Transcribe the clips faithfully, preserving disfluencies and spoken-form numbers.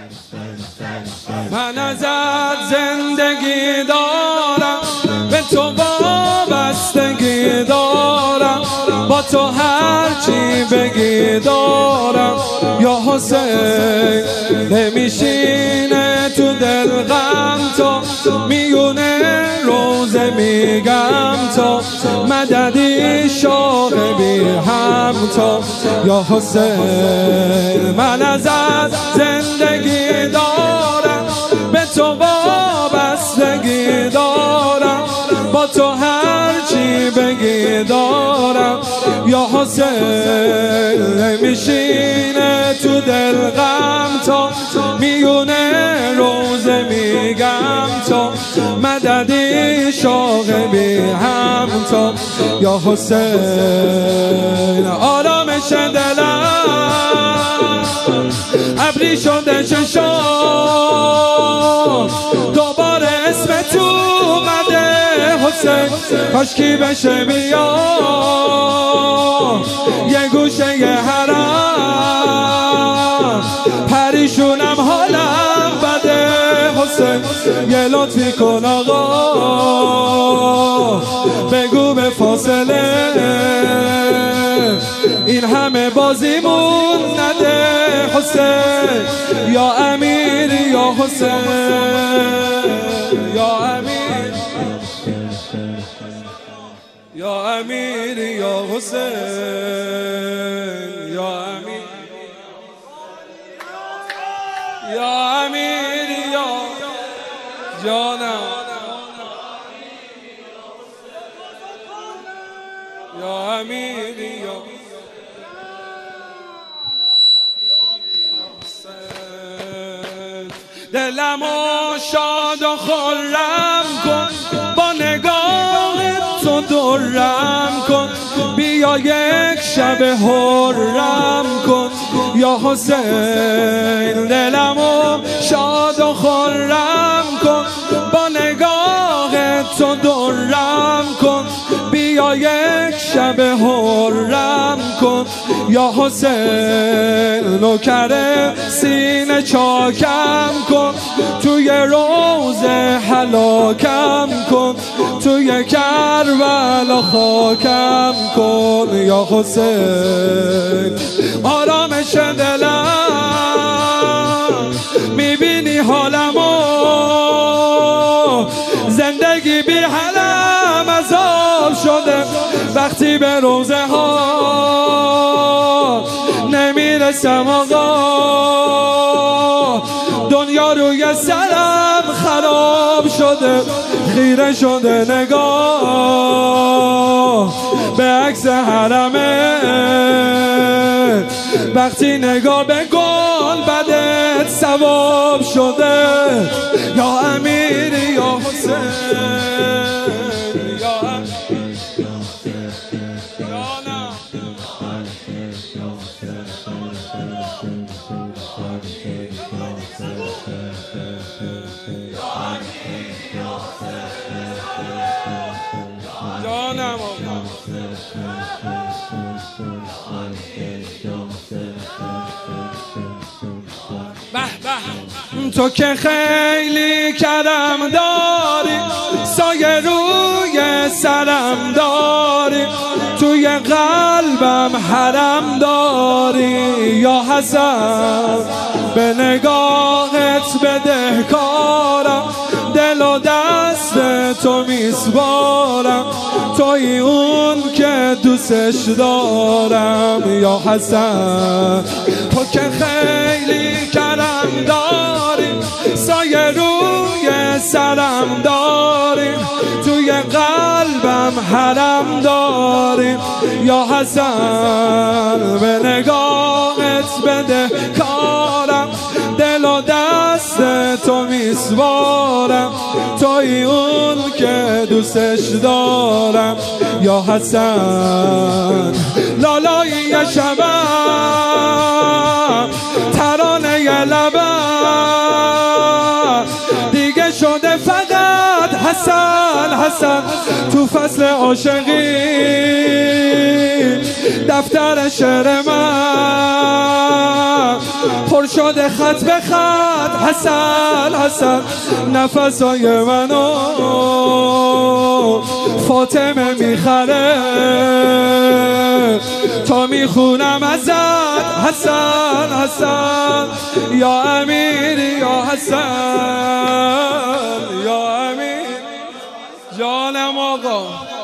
من ازت زندگی دارم، به تو وابستگی دارم، با تو هرچی بگی دارم. یا حسین نمیشینه تو دل غم، تو میونه روزه میگم تو مددی شوق بی هم تو. یا حسین من ازت زندگی دارم، به تو وابستگی دارم، با تو هرچی بگی دارم. یا حسین نمیشینه تو دل غم، تو میونه روزه میگم تو مددی شوق بی هم تو. یا حسین آرامش دلم ابری شده چشام، دوباره اسم تو اومده حسین، کاشکی بشه بیا یه گوشه یه حرم، پریشونم حالم بده حسین، یه لطفی کن آقا بگو به فاصله این همه بازیمون نده حسین. یا امیر یا حسین، یا امیر یا امیر یا حسین، یا امیر یا امیر یا جانم، یا امیر یا دلمو شاد و خرم کن، با نگاه تو درم کن، بیا یک شب حرم کن. یا حسین دلمو شاد و خرم کن، با نگاه تو درم کن، بیا یک شب حرم کن. یا حسین نوکر سینه چاکم کن، توی روزه هلاکم کن، توی کربلا خاکم کن. یا حسین آرامش دلم میبینی حالمو، زندگی بی حلم عذاب شده، وقتی به روزه ها نمیرسم آقا، دنیا روی سرم خراب شده، خیره شده نگاه به عکس حرمه، وقتی نگاه به گل بدت ثواب شده. یا امیر یا حسین، یا جانم به به تو که خیلی کرم داری، سایه روی سرم داری، توی قلبم حرم داری. یا حسن به نگاهت بدهکارم، دل و دست تو میسپارم، توی اون که دوستش دارم. یا حسن تو که خیلی کرم داری، سایه روی سرم داری، توی قلبم حرم داری. یا حسن به نگاهت بده کارم، دل و دست تو میسپارم، توی اون که دوستش دارم. یا حسن لالای یه شبم، ترانه یه لبم، دیگه شده فقط حسن حسن تو فصل عاشقی، دفتر شعر من پر شده خط به خط. حسن حسن نفسای منو فاطمه میخره تا میخونم ازت. حسن حسن یا امیر یا حسن یا امیر جانم آقا.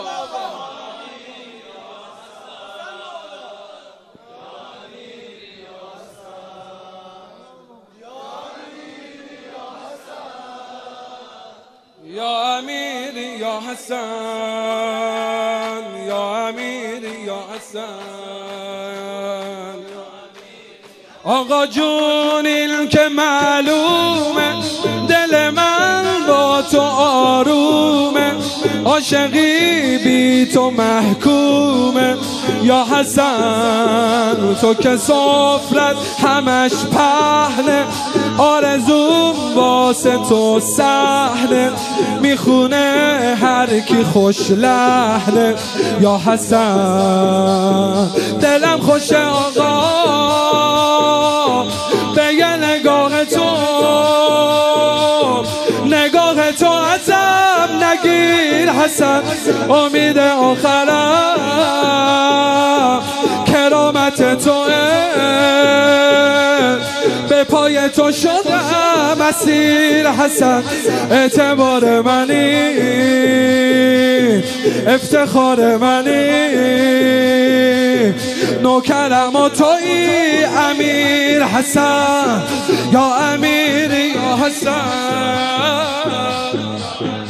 یا امیر یا حسن یا امیر یا حسن. آقا جون این که معلومه دل من با تو آرومه، عاشقی بی تو محکومه. یا حسن تو که سفرت همش پهنه، آرزوم واسه تو سهله، میخونه هر کی خوش لحنه. یا حسن دلم خوشه آقا به یه نگاه تو، نگاه تو ازم نگیر حسن. امید آخرم کرامت توه، به پای تو شدم اسیر حسن. اعتبار منی افتخار منی، نوکرم و تویی امیر حسن یا امیر یا حسن.